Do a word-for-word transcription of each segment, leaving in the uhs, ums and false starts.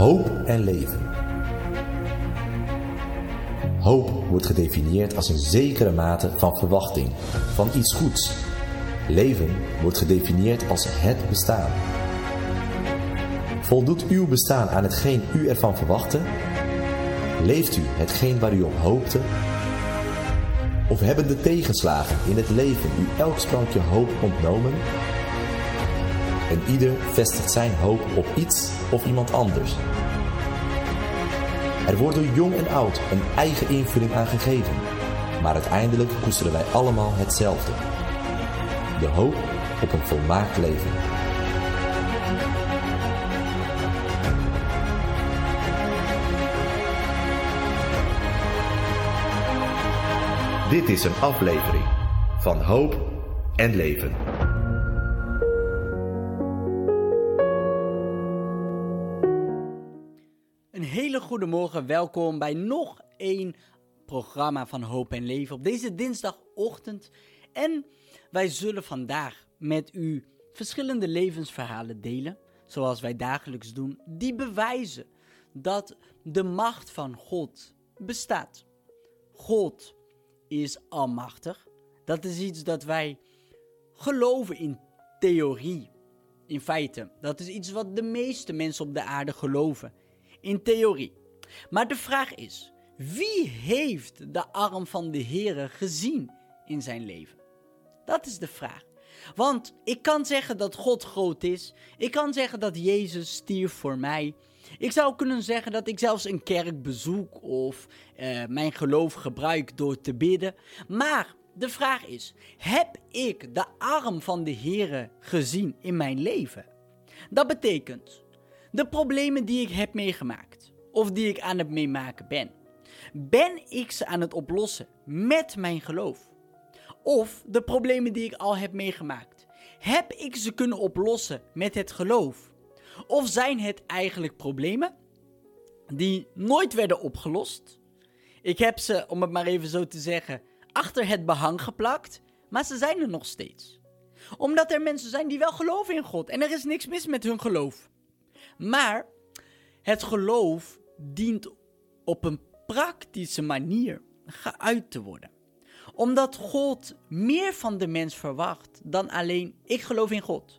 Hoop en leven. Hoop wordt gedefinieerd als een zekere mate van verwachting, van iets goeds. Leven wordt gedefinieerd als het bestaan. Voldoet uw bestaan aan hetgeen u ervan verwachtte? Leeft u hetgeen waar u op hoopte? Of hebben de tegenslagen in het leven u elk sprankje hoop ontnomen? En ieder vestigt zijn hoop op iets of iemand anders. Er wordt door jong en oud een eigen invulling aan gegeven, maar uiteindelijk koesteren wij allemaal hetzelfde. De hoop op een volmaakt leven. Dit is een aflevering van Hoop en Leven. Een hele goede morgen, welkom bij nog één programma van Hoop en Leven op deze dinsdagochtend. En wij zullen vandaag met u verschillende levensverhalen delen, zoals wij dagelijks doen, die bewijzen dat de macht van God bestaat. God is almachtig. Dat is iets dat wij geloven in theorie, in feite. Dat is iets wat de meeste mensen op de aarde geloven, in theorie. Maar de vraag is, wie heeft de arm van de Heere gezien in zijn leven? Dat is de vraag. Want ik kan zeggen dat God groot is. Ik kan zeggen dat Jezus stierf voor mij. Ik zou kunnen zeggen dat ik zelfs een kerk bezoek of uh, mijn geloof gebruik door te bidden. Maar de vraag is, heb ik de arm van de Heere gezien in mijn leven? Dat betekent, de problemen die ik heb meegemaakt of die ik aan het meemaken ben, ben ik ze aan het oplossen met mijn geloof? Of de problemen die ik al heb meegemaakt, heb ik ze kunnen oplossen met het geloof? Of zijn het eigenlijk problemen die nooit werden opgelost? Ik heb ze, om het maar even zo te zeggen, achter het behang geplakt, maar ze zijn er nog steeds. Omdat er mensen zijn die wel geloven in God en er is niks mis met hun geloof. Maar het geloof dient op een praktische manier geuit te worden. Omdat God meer van de mens verwacht dan alleen ik geloof in God.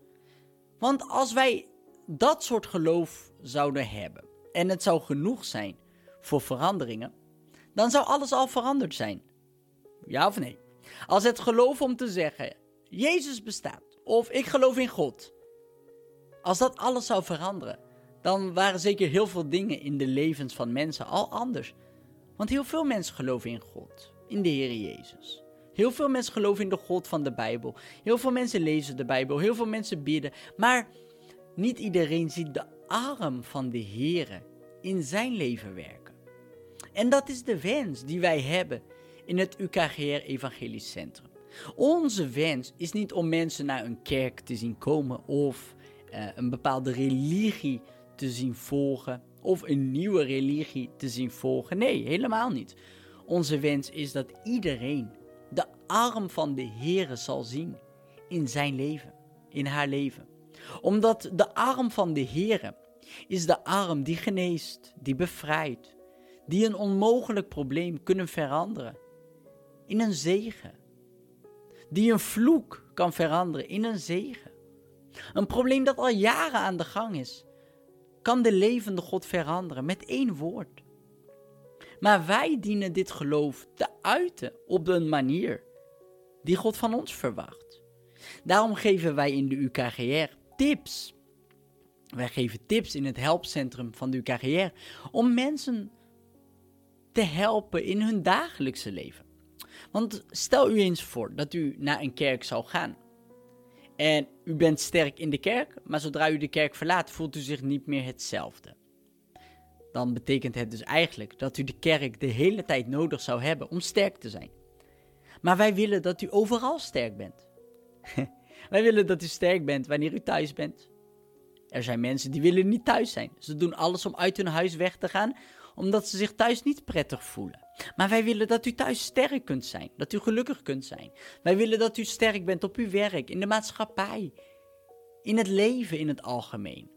Want als wij dat soort geloof zouden hebben en het zou genoeg zijn voor veranderingen, dan zou alles al veranderd zijn. Ja of nee? Als het geloof om te zeggen, Jezus bestaat of ik geloof in God, als dat alles zou veranderen, dan waren zeker heel veel dingen in de levens van mensen al anders. Want heel veel mensen geloven in God, in de Heer Jezus. Heel veel mensen geloven in de God van de Bijbel. Heel veel mensen lezen de Bijbel, heel veel mensen bidden. Maar niet iedereen ziet de arm van de Heer in zijn leven werken. En dat is de wens die wij hebben in het U K G R Evangelisch Centrum. Onze wens is niet om mensen naar een kerk te zien komen of uh, een bepaalde religie te zien volgen of een nieuwe religie te zien volgen. Nee, helemaal niet. Onze wens is dat iedereen de arm van de Heere zal zien in zijn leven, in haar leven. Omdat de arm van de Heere is de arm die geneest, die bevrijdt, die een onmogelijk probleem kunnen veranderen in een zegen. Die een vloek kan veranderen in een zegen. Een probleem dat al jaren aan de gang is, kan de levende God veranderen met één woord. Maar wij dienen dit geloof te uiten op een manier die God van ons verwacht. Daarom geven wij in de U K G R tips. Wij geven tips in het helpcentrum van de U K G R om mensen te helpen in hun dagelijkse leven. Want stel u eens voor dat u naar een kerk zou gaan. En u bent sterk in de kerk, maar zodra u de kerk verlaat, voelt u zich niet meer hetzelfde. Dan betekent het dus eigenlijk dat u de kerk de hele tijd nodig zou hebben om sterk te zijn. Maar wij willen dat u overal sterk bent. Wij willen dat u sterk bent wanneer u thuis bent. Er zijn mensen die willen niet thuis zijn. Ze doen alles om uit hun huis weg te gaan, omdat ze zich thuis niet prettig voelen. Maar wij willen dat u thuis sterk kunt zijn, dat u gelukkig kunt zijn. Wij willen dat u sterk bent op uw werk, in de maatschappij, in het leven in het algemeen.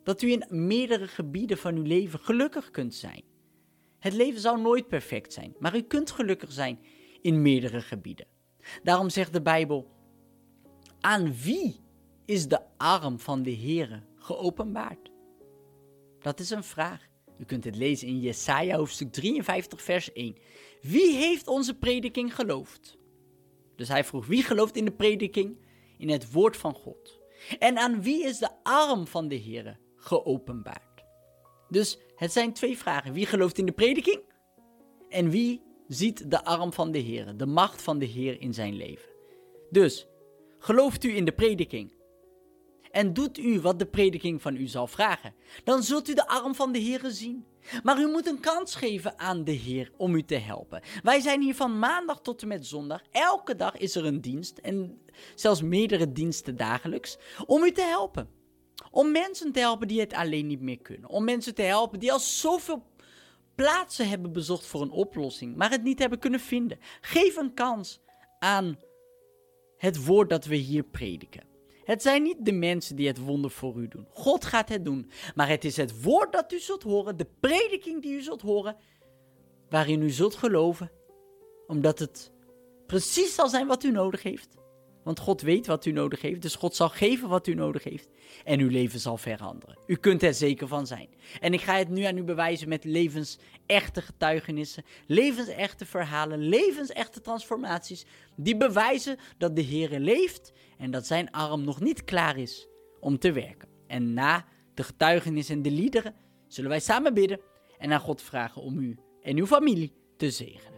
dat u in meerdere gebieden van uw leven gelukkig kunt zijn. Het leven zal nooit perfect zijn, maar u kunt gelukkig zijn in meerdere gebieden. Daarom zegt de Bijbel, aan wie is de arm van de Heere geopenbaard? Dat is een vraag. U kunt het lezen in Jesaja hoofdstuk drieënvijftig vers één. Wie heeft onze prediking geloofd? Dus hij vroeg, wie gelooft in de prediking? In het woord van God. En aan wie is de arm van de Heere geopenbaard? Dus het zijn twee vragen. Wie gelooft in de prediking? En wie ziet de arm van de Heere, de macht van de Heer in zijn leven? Dus, gelooft u in de prediking? En doet u wat de prediking van u zal vragen? Dan zult u de arm van de Heere zien. Maar u moet een kans geven aan de Heer om u te helpen. Wij zijn hier van maandag tot en met zondag. Elke dag is er een dienst en zelfs meerdere diensten dagelijks om u te helpen. Om mensen te helpen die het alleen niet meer kunnen. Om mensen te helpen die al zoveel plaatsen hebben bezocht voor een oplossing, maar het niet hebben kunnen vinden. Geef een kans aan het woord dat we hier prediken. Het zijn niet de mensen die het wonder voor u doen. God gaat het doen. Maar het is het woord dat u zult horen, de prediking die u zult horen, waarin u zult geloven, omdat het precies zal zijn wat u nodig heeft. Want God weet wat u nodig heeft, dus God zal geven wat u nodig heeft. En uw leven zal veranderen. U kunt er zeker van zijn. En ik ga het nu aan u bewijzen met levensechte getuigenissen, levensechte verhalen, levensechte transformaties, die bewijzen dat de Heere leeft en dat zijn arm nog niet klaar is om te werken. En na de getuigenissen en de liederen zullen wij samen bidden en aan God vragen om u en uw familie te zegenen.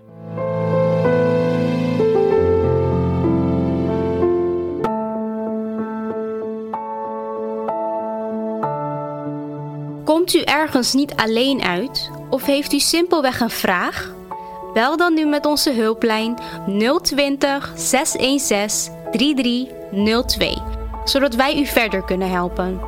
Komt u ergens niet alleen uit of heeft u simpelweg een vraag? Bel dan nu met onze hulplijn nul twintig, zes een zes, drie drie nul twee, zodat wij u verder kunnen helpen.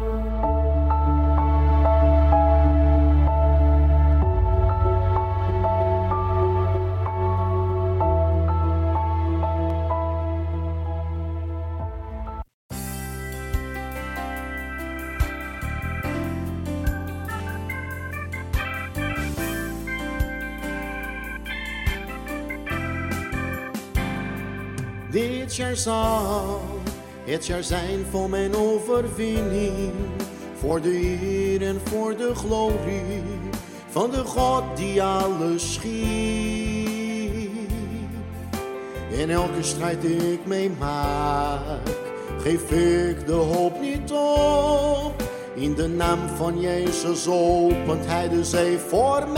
Dit jaar zal het jaar zijn voor mijn overwinning, voor de eer en voor de glorie van de God die alles schiep. In elke strijd die ik meemaak, geef ik de hoop niet op. In de naam van Jezus opent Hij de zee voor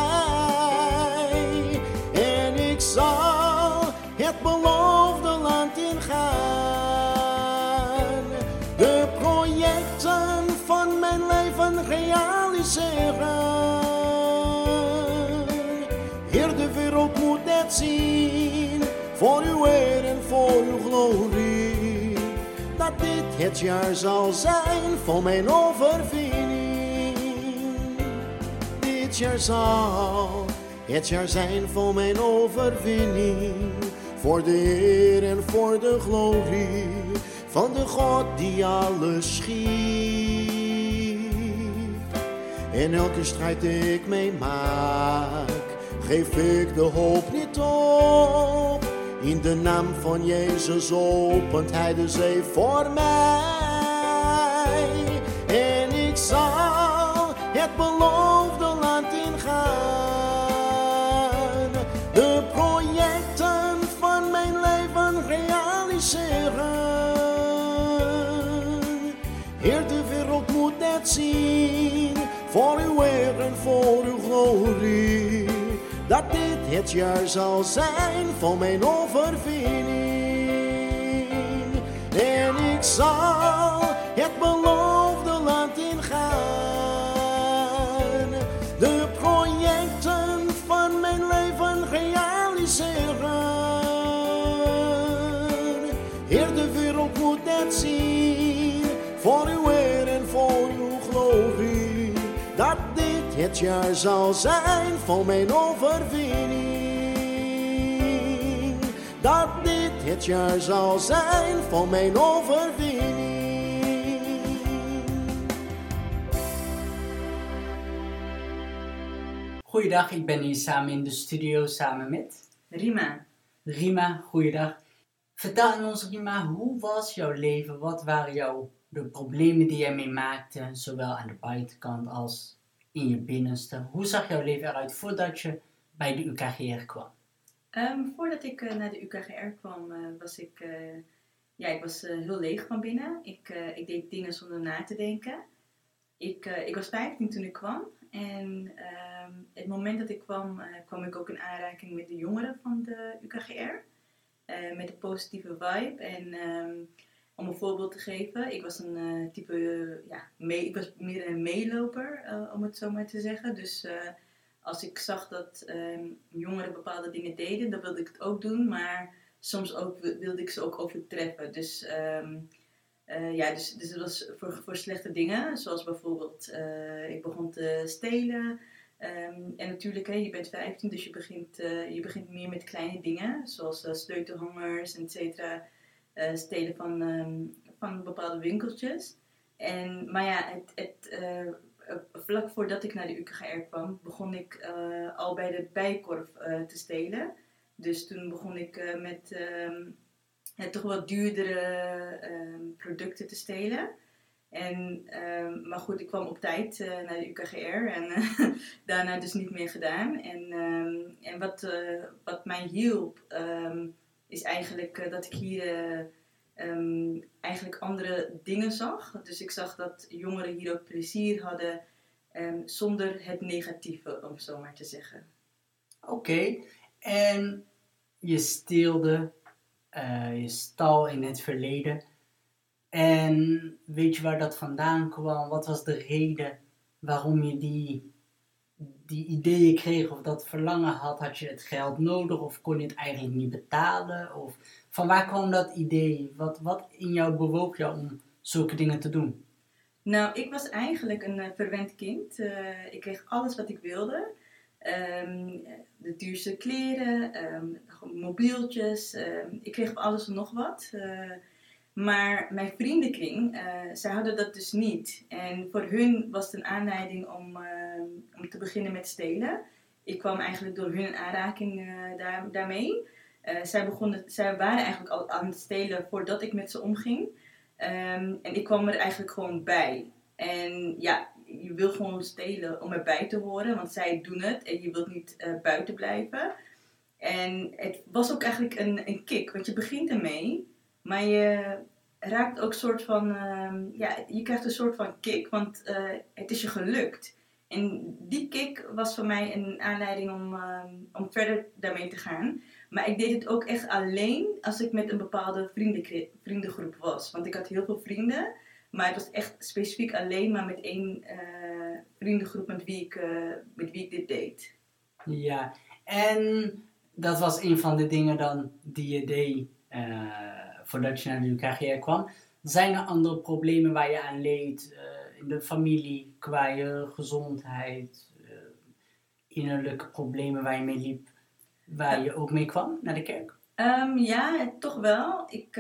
mij. En ik zal het beloofde land ingaan, de projecten van mijn leven realiseren. Heer, de wereld moet het zien, voor uw eer en voor uw glorie, dat dit het jaar zal zijn voor mijn overwinning. Dit jaar zal het jaar zijn voor mijn overwinning, voor de eer en voor de glorie van de God die alles schiep. In elke strijd die ik meemaak, geef ik de hoop niet op. In de naam van Jezus opent Hij de zee voor mij. En ik zal het beloofde land ingaan, de projecten van mijn leven realiseren. Heer, de wereld moet het zien, voor uw eer en voor uw glorie, dat dit het jaar zal zijn voor mijn overwinning. En ik zal het beloofde land ingaan, de projecten van mijn leven realiseren. Heer, de wereld moet het zien, voor uw eer en voor uw glorie, dat dit het jaar zal zijn voor mijn overwinning. Dat dit het jaar zal zijn voor mijn overwinning. Goeiedag, ik ben hier samen in de studio samen met Rima. Rima. Goeiedag. Vertel aan ons, Rima, hoe was jouw leven? Wat waren jouw de problemen die jij mee maakte, zowel aan de buitenkant als in je binnenste? Hoe zag jouw leven eruit voordat je bij de U K G R kwam? Um, voordat ik uh, naar de U K G R kwam, uh, was ik, uh, ja, ik was uh, heel leeg van binnen. Ik, uh, ik deed dingen zonder na te denken. Ik, uh, ik was vijftien toen ik kwam. En um, het moment dat ik kwam, uh, kwam ik ook in aanraking met de jongeren van de U K G R. Uh, met een positieve vibe. En um, om een voorbeeld te geven, ik was een uh, type, uh, ja, mee, ik was meer een meeloper, uh, om het zo maar te zeggen. Dus uh, als ik zag dat um, jongeren bepaalde dingen deden, dan wilde ik het ook doen. Maar soms ook wilde ik ze ook overtreffen. Dus, um, uh, ja, dus, dus het was voor, voor slechte dingen, zoals bijvoorbeeld, uh, ik begon te stelen. Um, en natuurlijk, hè, je bent vijftien, dus je begint, uh, je begint meer met kleine dingen, zoals uh, sleutelhangers, et cetera. Uh, stelen van, um, van bepaalde winkeltjes. En, maar ja, het, het, uh, vlak voordat ik naar de U K G R kwam, begon ik uh, al bij de Bijenkorf uh, te stelen. Dus toen begon ik uh, met um, ja, toch wat duurdere um, producten te stelen. En, um, maar goed, ik kwam op tijd uh, naar de U K G R en uh, daarna dus niet meer gedaan. En, um, en wat, uh, wat mij hielp, um, is eigenlijk uh, dat ik hier uh, um, eigenlijk andere dingen zag. Dus ik zag dat jongeren hier ook plezier hadden, um, zonder het negatieve, om zo maar te zeggen. Oké, okay. En je steelde, uh, je stal in het verleden. En weet je waar dat vandaan kwam? Wat was de reden waarom je die, die ideeën kreeg of dat verlangen had? Had je het geld nodig of kon je het eigenlijk niet betalen? Of van waar kwam dat idee? Wat, wat in jou bewoog jou om zulke dingen te doen? Nou, ik was eigenlijk een uh, verwend kind. Uh, ik kreeg alles wat ik wilde. Um, de duurste kleren, um, mobieltjes. Um, ik kreeg alles en nog wat. Uh, Maar mijn vriendenkring, uh, zij hadden dat dus niet. En voor hun was het een aanleiding om, uh, om te beginnen met stelen. Ik kwam eigenlijk door hun aanraking uh, daar, daarmee. Uh, zij, begonnen, zij waren eigenlijk al aan het stelen voordat ik met ze omging. Um, en ik kwam er eigenlijk gewoon bij. En ja, je wil gewoon stelen om erbij te horen, want zij doen het en je wilt niet uh, buiten blijven. En het was ook eigenlijk een, een kick, want je begint ermee. Maar je raakt ook een soort van, uh, ja, je krijgt een soort van kick, want uh, het is je gelukt. En die kick was voor mij een aanleiding om, uh, om verder daarmee te gaan. Maar ik deed het ook echt alleen als ik met een bepaalde vrienden, vriendengroep was. Want ik had heel veel vrienden, maar het was echt specifiek alleen maar met één uh, vriendengroep met wie, ik, uh, met wie ik dit deed. Ja, en dat was een van de dingen dan die je deed uh, voordat je naar de U K G R kwam. Zijn er andere problemen waar je aan leed uh, in de familie, qua je gezondheid, uh, innerlijke problemen waar je mee liep, waar je ook mee kwam naar de kerk? Um, ja, toch wel. Ik,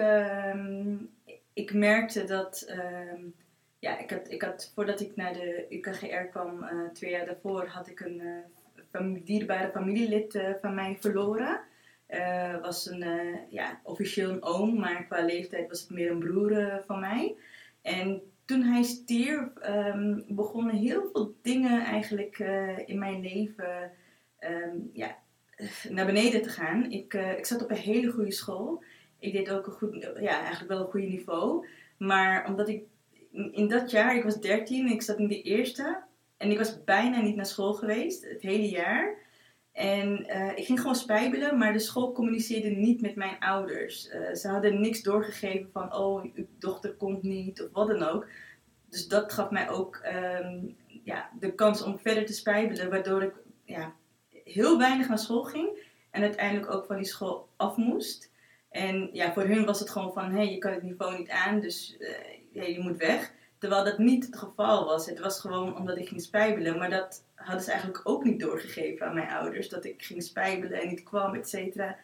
um, ik merkte dat, um, ja, ik had, ik had, voordat ik naar de U K G R kwam, uh, twee jaar daarvoor, had ik een uh, familie, dierbare familielid uh, van mij verloren. Uh, was een, uh, ja, officieel een oom, maar qua leeftijd was het meer een broer uh, van mij. En toen hij stierf, um, begonnen heel veel dingen eigenlijk uh, in mijn leven um, ja, naar beneden te gaan. Ik, uh, ik zat op een hele goede school. Ik deed ook een goed, ja, eigenlijk wel een goed niveau. Maar omdat ik in dat jaar, ik was dertien en ik zat in de eerste. En ik was bijna niet naar school geweest, het hele jaar. En uh, ik ging gewoon spijbelen, maar de school communiceerde niet met mijn ouders. Uh, ze hadden niks doorgegeven van, oh, uw dochter komt niet of wat dan ook. Dus dat gaf mij ook um, ja, de kans om verder te spijbelen, waardoor ik ja, heel weinig naar school ging. En uiteindelijk ook van die school af moest. En ja, voor hun was het gewoon van, hé, hey, je kan het niveau niet aan, dus uh, ja, je moet weg. Terwijl dat niet het geval was. Het was gewoon omdat ik ging spijbelen. Maar dat hadden ze eigenlijk ook niet doorgegeven aan mijn ouders. Dat ik ging spijbelen en niet kwam, et cetera.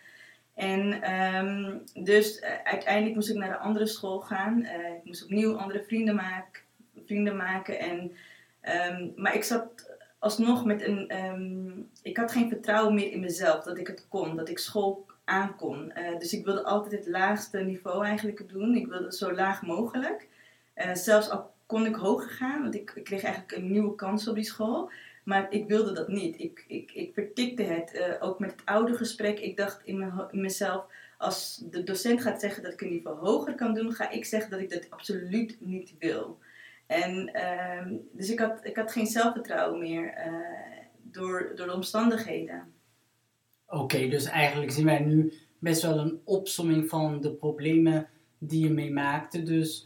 En um, dus uh, uiteindelijk moest ik naar een andere school gaan. Uh, ik moest opnieuw andere vrienden, maak, vrienden maken. En, um, maar ik zat alsnog met een... Um, ik had geen vertrouwen meer in mezelf, dat ik het kon, dat ik school aankon. Uh, dus ik wilde altijd het laagste niveau eigenlijk doen. Ik wilde zo laag mogelijk. Uh, zelfs al kon ik hoger gaan, want ik, ik kreeg eigenlijk een nieuwe kans op die school. Maar ik wilde dat niet. Ik, ik, ik vertikte het. Uh, ook met het oude gesprek. Ik dacht in, me, in mezelf, als de docent gaat zeggen dat ik een niveau hoger kan doen, ga ik zeggen dat ik dat absoluut niet wil. En uh, dus ik had, ik had geen zelfvertrouwen meer uh, door, door de omstandigheden. Oké, okay, dus eigenlijk zien wij nu best wel een opsomming van de problemen die je meemaakte. Dus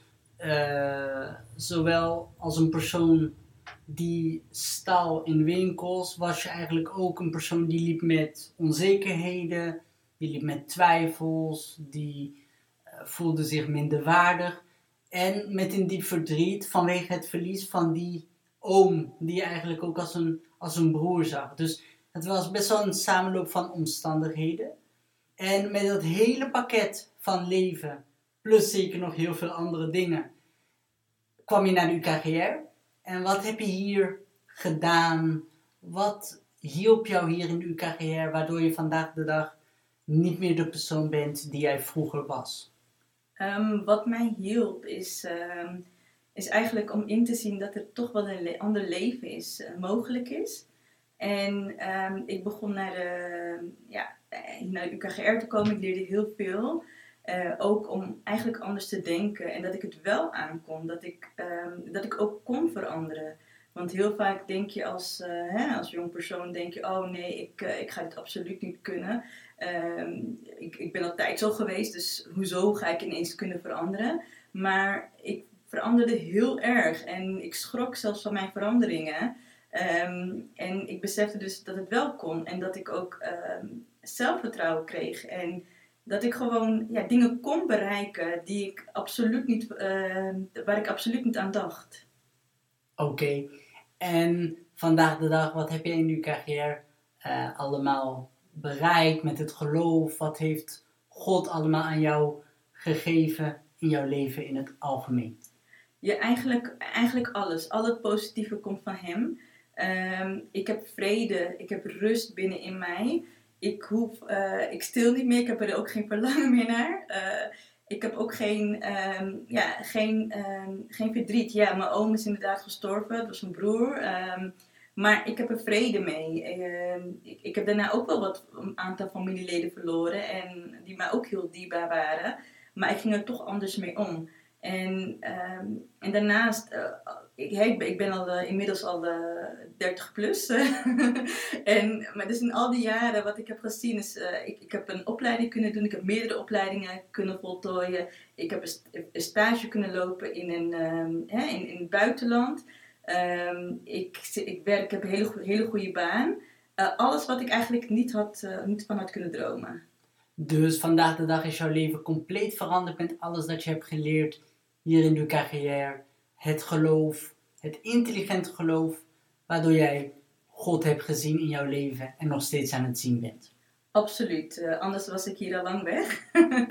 uh, zowel als een persoon die stal in winkels, was je eigenlijk ook een persoon die liep met onzekerheden, die liep met twijfels, die uh, voelde zich minderwaardig. En met een diep verdriet vanwege het verlies van die oom, die je eigenlijk ook als een, als een broer zag. Dus het was best wel een samenloop van omstandigheden. En met dat hele pakket van leven, plus zeker nog heel veel andere dingen, kwam je naar de U K G R. En wat heb je hier gedaan? Wat hielp jou hier in de U K G R, waardoor je vandaag de dag niet meer de persoon bent die jij vroeger was? Um, wat mij hielp is, um, is eigenlijk om in te zien dat er toch wel een le- ander leven is, uh, mogelijk is. En um, ik begon naar de, ja, naar de U K G R te komen. Ik leerde heel veel. Uh, ook om eigenlijk anders te denken. En dat ik het wel aankon. Dat ik, um, dat ik ook kon veranderen. Want heel vaak denk je als, uh, hè, als jong persoon, denk je, oh nee, ik, uh, ik ga dit absoluut niet kunnen. Um, ik, ik ben altijd zo geweest, dus hoezo ga ik ineens kunnen veranderen? Maar ik veranderde heel erg. En ik schrok zelfs van mijn veranderingen. Um, en ik besefte dus dat het wel kon. En dat ik ook um, zelfvertrouwen kreeg. En dat ik gewoon ja, dingen kon bereiken die ik absoluut niet, uh, waar ik absoluut niet aan dacht. Oké. Okay. En vandaag de dag, wat heb je in de U K G R uh, allemaal bereikt met het geloof? Wat heeft God allemaal aan jou gegeven in jouw leven in het algemeen? Ja, eigenlijk, eigenlijk alles. Al het positieve komt van Hem. Um, ik heb vrede, ik heb rust binnenin mij. Ik, hoef, uh, ik stil niet meer, ik heb er ook geen verlangen meer naar. Uh, ik heb ook geen, um, ja, geen, um, geen verdriet. Ja, mijn oom is inderdaad gestorven, dat was mijn broer. Um, maar ik heb er vrede mee. Um, ik, ik heb daarna ook wel wat een aantal familieleden verloren. En die mij ook heel dierbaar waren. Maar ik ging er toch anders mee om. En, um, en daarnaast, uh, ik, ik, ben, ik ben al uh, inmiddels al uh, dertig plus. en, maar dus in al die jaren wat ik heb gezien is, uh, ik, ik heb een opleiding kunnen doen. Ik heb meerdere opleidingen kunnen voltooien. Ik heb een, een stage kunnen lopen in, een, um, hè, in, in het buitenland. Um, ik, ik, werk, ik heb een hele, hele goede baan. Uh, alles wat ik eigenlijk niet, had, uh, niet van had kunnen dromen. Dus vandaag de dag is jouw leven compleet veranderd met alles dat je hebt geleerd hier in de U K G R. Het geloof, het intelligente geloof, waardoor jij God hebt gezien in jouw leven en nog steeds aan het zien bent. Absoluut, uh, anders was ik hier al lang weg.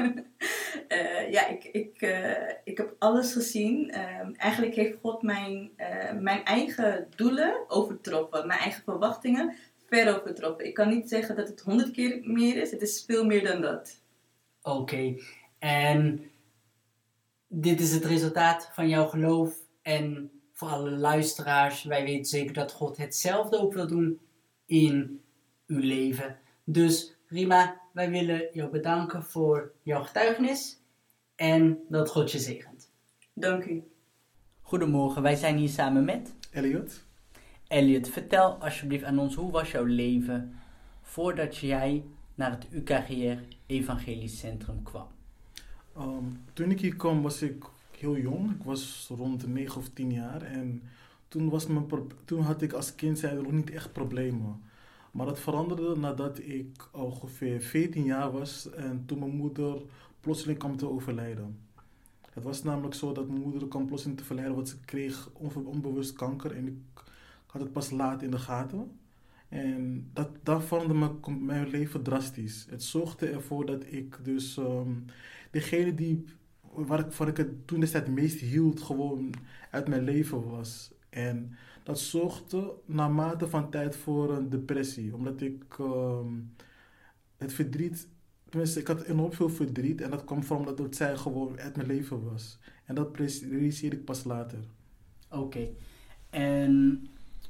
uh, ja, ik, ik, uh, ik heb alles gezien. Uh, eigenlijk heeft God mijn, uh, mijn eigen doelen overtroffen, mijn eigen verwachtingen ver overtroffen. Ik kan niet zeggen dat het honderd keer meer is, het is veel meer dan dat. Oké, okay. En dit is het resultaat van jouw geloof. En voor alle luisteraars, wij weten zeker dat God hetzelfde ook wil doen in uw leven. Dus Rima, wij willen jou bedanken voor jouw getuigenis en dat God je zegent. Dank u. Goedemorgen, wij zijn hier samen met Elliot. Elliot, vertel alsjeblieft aan ons, hoe was jouw leven voordat jij naar het U K G R Evangelisch Centrum kwam? Um, toen ik hier kwam was ik heel jong. Ik was rond de negen of tien jaar. En toen, was mijn pro- toen had ik als kind zei, nog niet echt problemen. Maar dat veranderde nadat ik ongeveer veertien jaar was. En toen mijn moeder plotseling kwam te overlijden. Het was namelijk zo dat mijn moeder kwam plotseling te overlijden. Want ze kreeg onbe- onbewust kanker. En ik had het pas laat in de gaten. En dat, dat veranderde mijn, mijn leven drastisch. Het zorgde ervoor dat ik dus um, degene die, waar ik, waar ik het toen destijds het meest hield, gewoon uit mijn leven was. En dat zorgde naarmate van tijd voor een depressie. Omdat ik um, het verdriet... Tenminste, ik had enorm veel verdriet. En dat kwam van omdat het zij gewoon uit mijn leven was. En dat realiseerde ik pas later. Oké. Okay. En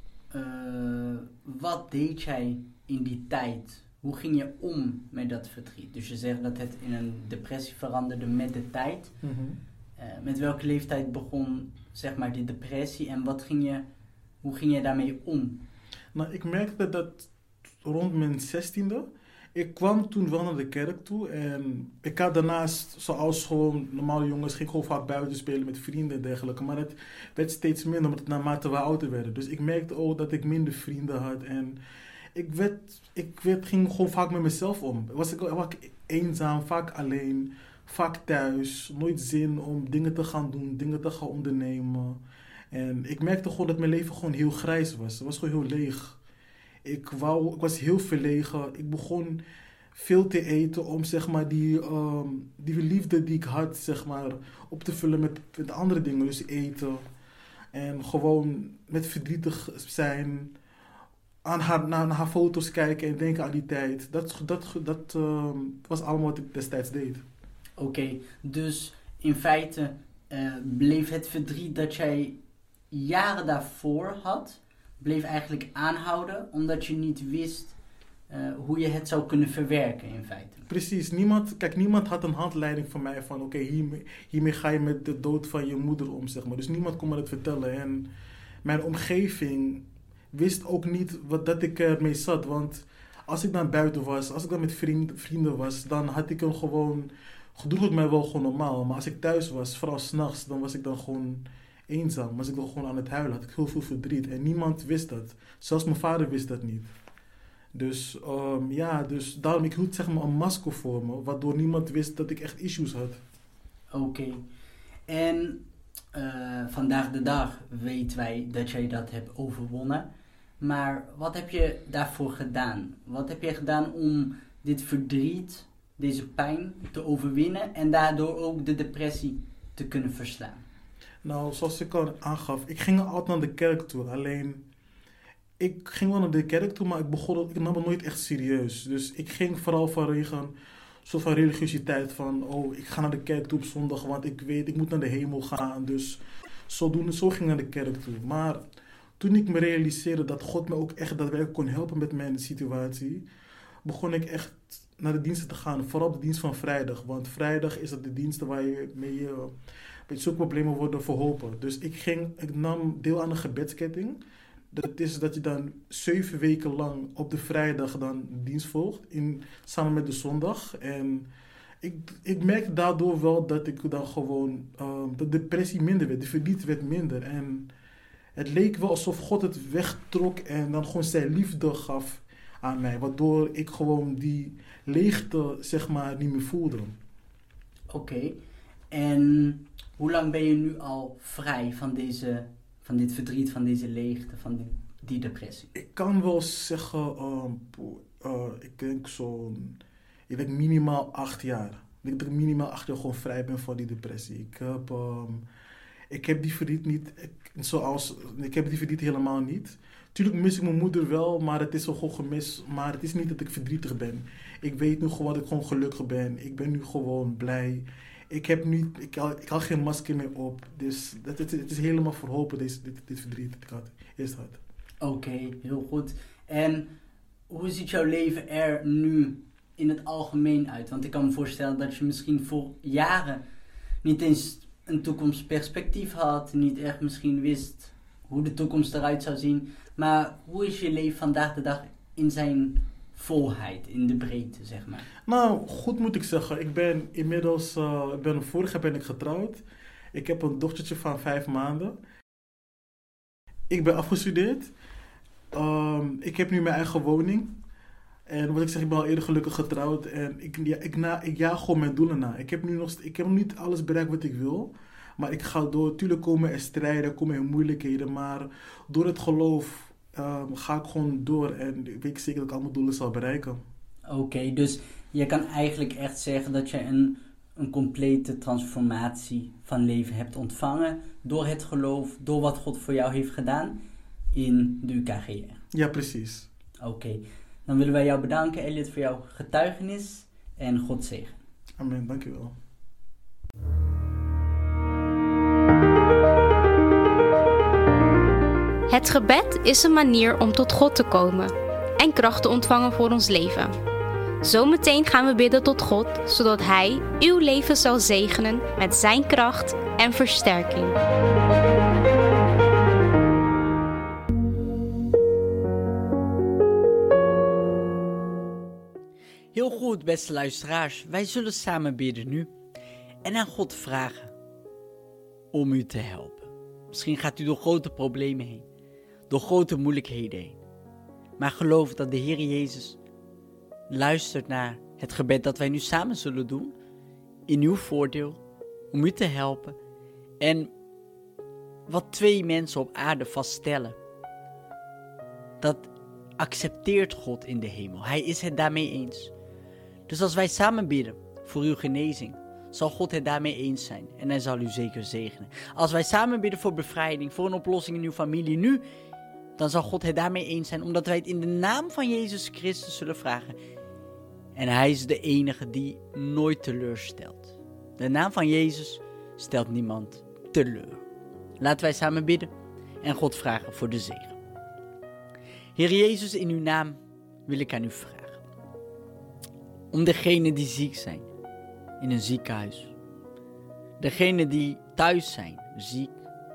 uh, wat deed jij in die tijd? Hoe ging je om met dat verdriet? Dus je zegt dat het in een depressie veranderde met de tijd. Mm-hmm. Uh, met welke leeftijd begon, zeg maar, die depressie? En wat ging je, hoe ging je daarmee om? Nou, ik merkte dat rond mijn zestiende... Ik kwam toen wel naar de kerk toe en ik had daarnaast, zoals gewoon normale jongens, ging gewoon vaak buiten spelen met vrienden en dergelijke. Maar het werd steeds minder, omdat naarmate we ouder werden. Dus ik merkte ook dat ik minder vrienden had en ik, werd, ik werd, ging gewoon vaak met mezelf om. Was ik vaak eenzaam, vaak alleen, vaak thuis, nooit zin om dingen te gaan doen, dingen te gaan ondernemen. En ik merkte gewoon dat mijn leven gewoon heel grijs was. Het was gewoon heel leeg. Ik, wou, ik was heel verlegen. Ik begon veel te eten om zeg maar, die, um, die liefde die ik had zeg maar, op te vullen met, met andere dingen. Dus eten. En gewoon met verdrietig zijn. Aan haar, naar, naar haar foto's kijken en denken aan die tijd. Dat, dat, dat um, was allemaal wat ik destijds deed. Oké, okay, dus in feite uh, bleef het verdriet dat jij jaren daarvoor had... bleef eigenlijk aanhouden, omdat je niet wist uh, hoe je het zou kunnen verwerken in feite. Precies, niemand, kijk, niemand had een handleiding van mij van oké, okay, hiermee, hiermee ga je met de dood van je moeder om, zeg maar. Dus niemand kon me dat vertellen en mijn omgeving wist ook niet wat, dat ik ermee zat, want als ik dan buiten was, als ik dan met vriend, vrienden was, dan had ik hem gewoon, gedroeg ik mij wel gewoon normaal, maar als ik thuis was, vooral 's nachts, dan was ik dan gewoon eenzaam, was ik dan gewoon aan het huilen, had ik heel veel verdriet en niemand wist dat. Zelfs mijn vader wist dat niet. Dus um, ja, dus daarom, ik hield zeg maar een masker voor me, waardoor niemand wist dat ik echt issues had. Oké. Okay. En uh, vandaag de dag weten wij dat jij dat hebt overwonnen. Maar wat heb je daarvoor gedaan? Wat heb je gedaan om dit verdriet, deze pijn te overwinnen en daardoor ook de depressie te kunnen verslaan? Nou, zoals ik al aangaf, ik ging altijd naar de kerk toe. Alleen, ik ging wel naar de kerk toe, maar ik, begon, ik nam het nooit echt serieus. Dus ik ging vooral vanwege een soort van religiositeit van... oh, ik ga naar de kerk toe op zondag, want ik weet, ik moet naar de hemel gaan. Dus zodoende, zo ging ik naar de kerk toe. Maar toen ik me realiseerde dat God me ook echt daadwerkelijk kon helpen met mijn situatie... begon ik echt naar de diensten te gaan. Vooral de dienst van vrijdag. Want vrijdag is dat de diensten waar je mee... Uh, met zulke problemen worden verholpen. Dus ik, ging, ik nam deel aan een gebedsketting. Dat is dat je dan zeven weken lang op de vrijdag dan dienst volgt. In, samen met de zondag. En ik, ik merkte daardoor wel dat ik dan gewoon... Uh, de depressie minder werd. De verdriet werd minder. En het leek wel alsof God het wegtrok. En dan gewoon zijn liefde gaf aan mij. Waardoor ik gewoon die leegte zeg maar niet meer voelde. Oké. Okay. En... hoe lang ben je nu al vrij van, deze, van dit verdriet, van deze leegte, van die, die depressie? Ik kan wel zeggen, uh, uh, ik denk zo'n, ik denk minimaal acht jaar. Ik denk dat ik minimaal acht jaar gewoon vrij ben van die depressie. Ik heb, um, ik heb die verdriet niet, ik, zoals, ik heb die verdriet helemaal niet. Tuurlijk mis ik mijn moeder wel, maar het is wel gewoon gemis. Maar het is niet dat ik verdrietig ben. Ik weet nu gewoon dat ik gewoon gelukkig ben. Ik ben nu gewoon blij. Ik heb nu, ik haal, ik haal geen masker meer op. Dus dat, het, het is helemaal verholpen, deze, dit, dit verdriet dat ik had, eerst had. Oké, okay, heel goed. En hoe ziet jouw leven er nu in het algemeen uit? Want ik kan me voorstellen dat je misschien voor jaren niet eens een toekomstperspectief had. Niet echt misschien wist hoe de toekomst eruit zou zien. Maar hoe is je leven vandaag de dag in zijn volheid, in de breedte, zeg maar? Nou, goed moet ik zeggen. Ik ben inmiddels, uh, ik ben, vorig jaar ben ik getrouwd. Ik heb een dochtertje van vijf maanden. Ik ben afgestudeerd. Um, ik heb nu mijn eigen woning. En wat ik zeg, ik ben al eerder gelukkig getrouwd. En ik, ja, ik, na, ik jaag gewoon mijn doelen na. Ik heb nu nog, ik heb nog niet alles bereikt wat ik wil. Maar ik ga door. Tuurlijk komen er strijden, komen er moeilijkheden. Maar door het geloof um, ga ik gewoon door. En ik weet zeker dat ik al mijn doelen zal bereiken. Oké, okay, dus je kan eigenlijk echt zeggen dat je een een complete transformatie van leven hebt ontvangen door het geloof, door wat God voor jou heeft gedaan in de U K G R. Ja, precies. Oké, okay. Dan willen wij jou bedanken, Elliot, voor jouw getuigenis en God zegen. Amen, dankjewel. Het gebed is een manier om tot God te komen en kracht te ontvangen voor ons leven. Zometeen gaan we bidden tot God, zodat Hij uw leven zal zegenen met Zijn kracht en versterking. Heel goed, beste luisteraars. Wij zullen samen bidden nu en aan God vragen om u te helpen. Misschien gaat u door grote problemen heen, door grote moeilijkheden heen. Maar geloof dat de Heer Jezus luistert naar het gebed dat wij nu samen zullen doen, in uw voordeel, om u te helpen. En wat twee mensen op aarde vaststellen, dat accepteert God in de hemel. Hij is het daarmee eens. Dus als wij samen bidden voor uw genezing, zal God het daarmee eens zijn en hij zal u zeker zegenen. Als wij samen bidden voor bevrijding, voor een oplossing in uw familie nu, dan zal God het daarmee eens zijn, omdat wij het in de naam van Jezus Christus zullen vragen. En hij is de enige die nooit teleurstelt. De naam van Jezus stelt niemand teleur. Laten wij samen bidden en God vragen voor de zegen. Heer Jezus, in uw naam wil ik aan u vragen. Om degenen die ziek zijn in een ziekenhuis. Degenen die thuis zijn, ziek.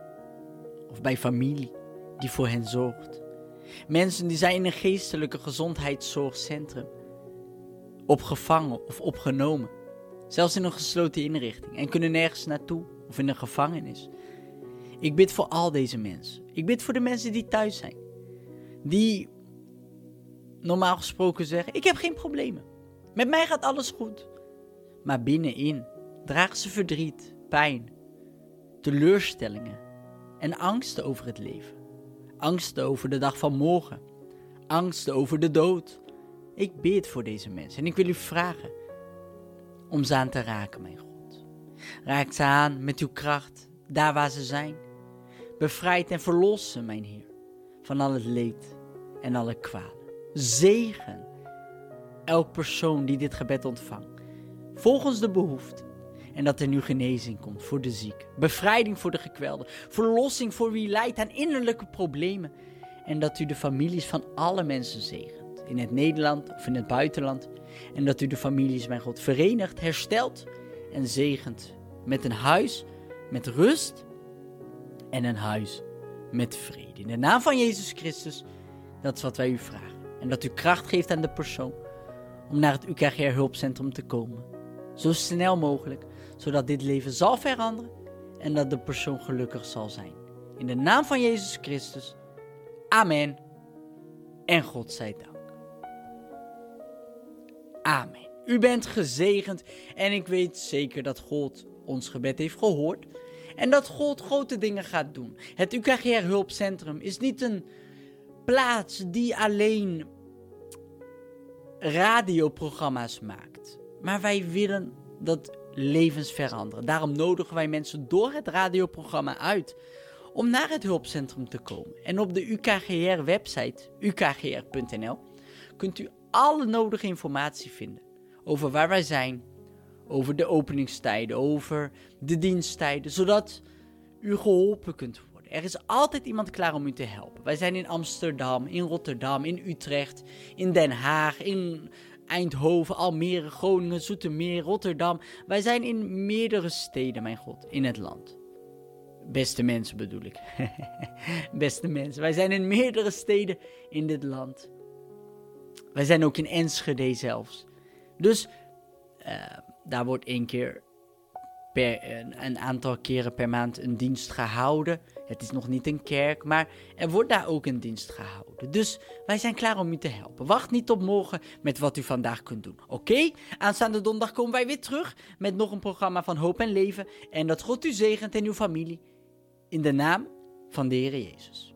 Of bij familie die voor hen zorgt. Mensen die zijn in een geestelijke gezondheidszorgcentrum. Opgevangen of opgenomen. Zelfs in een gesloten inrichting. En kunnen nergens naartoe. Of in een gevangenis. Ik bid voor al deze mensen. Ik bid voor de mensen die thuis zijn. Die normaal gesproken zeggen, ik heb geen problemen. Met mij gaat alles goed. Maar binnenin dragen ze verdriet, pijn, teleurstellingen en angsten over het leven. Angsten over de dag van morgen. Angsten over de dood. Ik bid voor deze mensen en ik wil u vragen om ze aan te raken, mijn God. Raak ze aan met uw kracht, daar waar ze zijn. Bevrijd en verlos ze, mijn Heer, van al het leed en alle kwalen. Zegen elk persoon die dit gebed ontvangt, volgens de behoefte. En dat er nu genezing komt voor de zieke, bevrijding voor de gekwelden, verlossing voor wie lijdt aan innerlijke problemen. En dat u de families van alle mensen zegent, in het Nederland of in het buitenland. En dat u de families, mijn God, verenigt, herstelt en zegent met een huis met rust en een huis met vrede. In de naam van Jezus Christus, dat is wat wij u vragen. En dat u kracht geeft aan de persoon om naar het U K G R hulpcentrum te komen. Zo snel mogelijk, zodat dit leven zal veranderen en dat de persoon gelukkig zal zijn. In de naam van Jezus Christus. Amen. En God zij dank. Amen. U bent gezegend en ik weet zeker dat God ons gebed heeft gehoord. En dat God grote dingen gaat doen. Het U K G R hulpcentrum is niet een plaats die alleen radioprogramma's maakt. Maar wij willen dat levens veranderen. Daarom nodigen wij mensen door het radioprogramma uit om naar het hulpcentrum te komen. En op de U K G R website, u k g r punt n l, kunt u alle nodige informatie vinden over waar wij zijn, over de openingstijden, over de diensttijden, zodat u geholpen kunt worden. Er is altijd iemand klaar om u te helpen. Wij zijn in Amsterdam, in Rotterdam, in Utrecht, in Den Haag, in Eindhoven, Almere, Groningen, Zoetermeer, Rotterdam. Wij zijn in meerdere steden, mijn God, in het land. Beste mensen bedoel ik. Beste mensen, wij zijn in meerdere steden in dit land. Wij zijn ook in Enschede zelfs. Dus uh, daar wordt één keer per, een, een aantal keren per maand een dienst gehouden. Het is nog niet een kerk, maar er wordt daar ook een dienst gehouden. Dus wij zijn klaar om u te helpen. Wacht niet tot morgen met wat u vandaag kunt doen. Oké? Okay? Aanstaande donderdag komen wij weer terug met nog een programma van Hoop en Leven. En dat God u zegent en uw familie. In de naam van de Heer Jezus.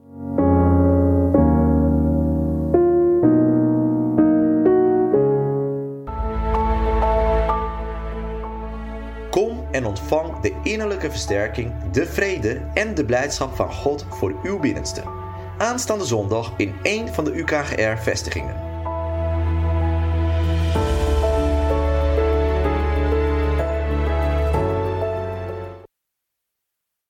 en ontvang de innerlijke versterking, de vrede en de blijdschap van God voor uw binnenste. Aanstaande zondag in één van de U K G R-vestigingen.